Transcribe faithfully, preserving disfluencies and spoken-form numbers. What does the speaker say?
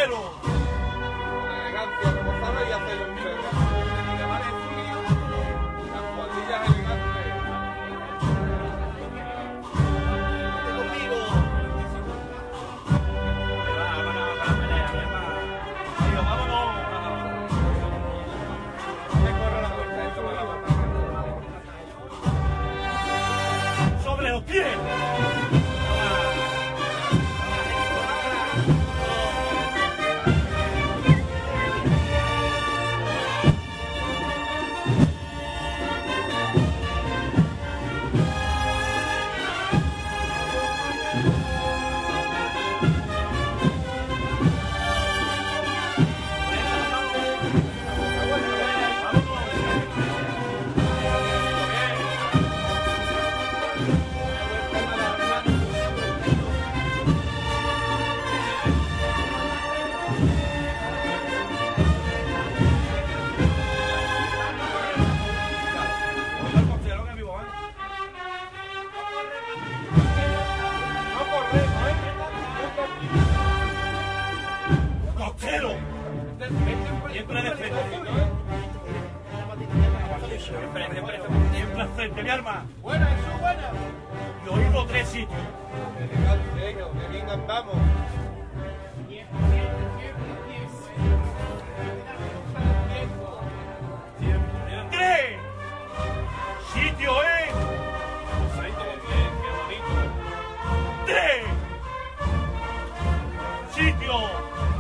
caballero. Con elegancia como sabe y hacerle un cero. Y le vale frío, las cuadrillas elegantes. Vente conmigo. Vámonos a la pelea, Digo, vámonos. Me corre la vuelta, esto me la vuelta. Sobre los pies. ¡Costero! Siempre de frente. Siempre, siempre, siempre frente, mi arma. Buena, eso buena. Y oído tres sitios. Elegante, que bien andamos. ¡Tres! Sitio es. ¡Tres! Sitio.